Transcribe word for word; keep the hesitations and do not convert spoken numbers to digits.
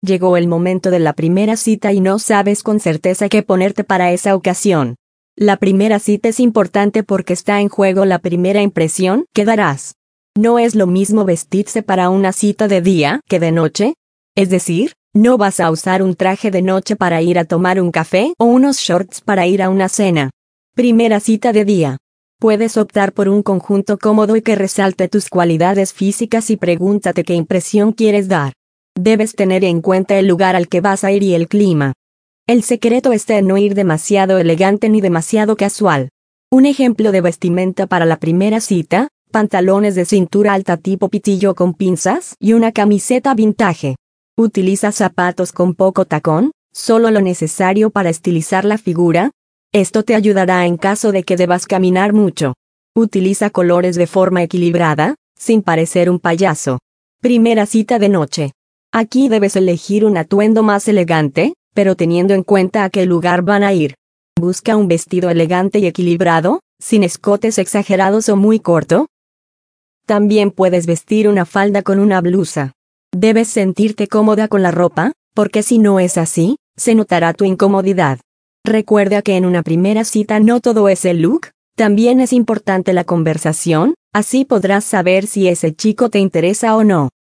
Llegó el momento de la primera cita y no sabes con certeza qué ponerte para esa ocasión. La primera cita es importante porque está en juego la primera impresión que darás. No es lo mismo vestirse para una cita de día que de noche. Es decir, no vas a usar un traje de noche para ir a tomar un café o unos shorts para ir a una cena. Primera cita de día. Puedes optar por un conjunto cómodo y que resalte tus cualidades físicas y pregúntate qué impresión quieres dar. Debes tener en cuenta el lugar al que vas a ir y el clima. El secreto está en no ir demasiado elegante ni demasiado casual. Un ejemplo de vestimenta para la primera cita: pantalones de cintura alta tipo pitillo con pinzas y una camiseta vintage. Utiliza zapatos con poco tacón, solo lo necesario para estilizar la figura. Esto te ayudará en caso de que debas caminar mucho. Utiliza colores de forma equilibrada, sin parecer un payaso. Primera cita de noche. Aquí debes elegir un atuendo más elegante, pero teniendo en cuenta a qué lugar van a ir. Busca un vestido elegante y equilibrado, sin escotes exagerados o muy corto. También puedes vestir una falda con una blusa. Debes sentirte cómoda con la ropa, porque si no es así, se notará tu incomodidad. Recuerda que en una primera cita no todo es el look, también es importante la conversación, así podrás saber si ese chico te interesa o no.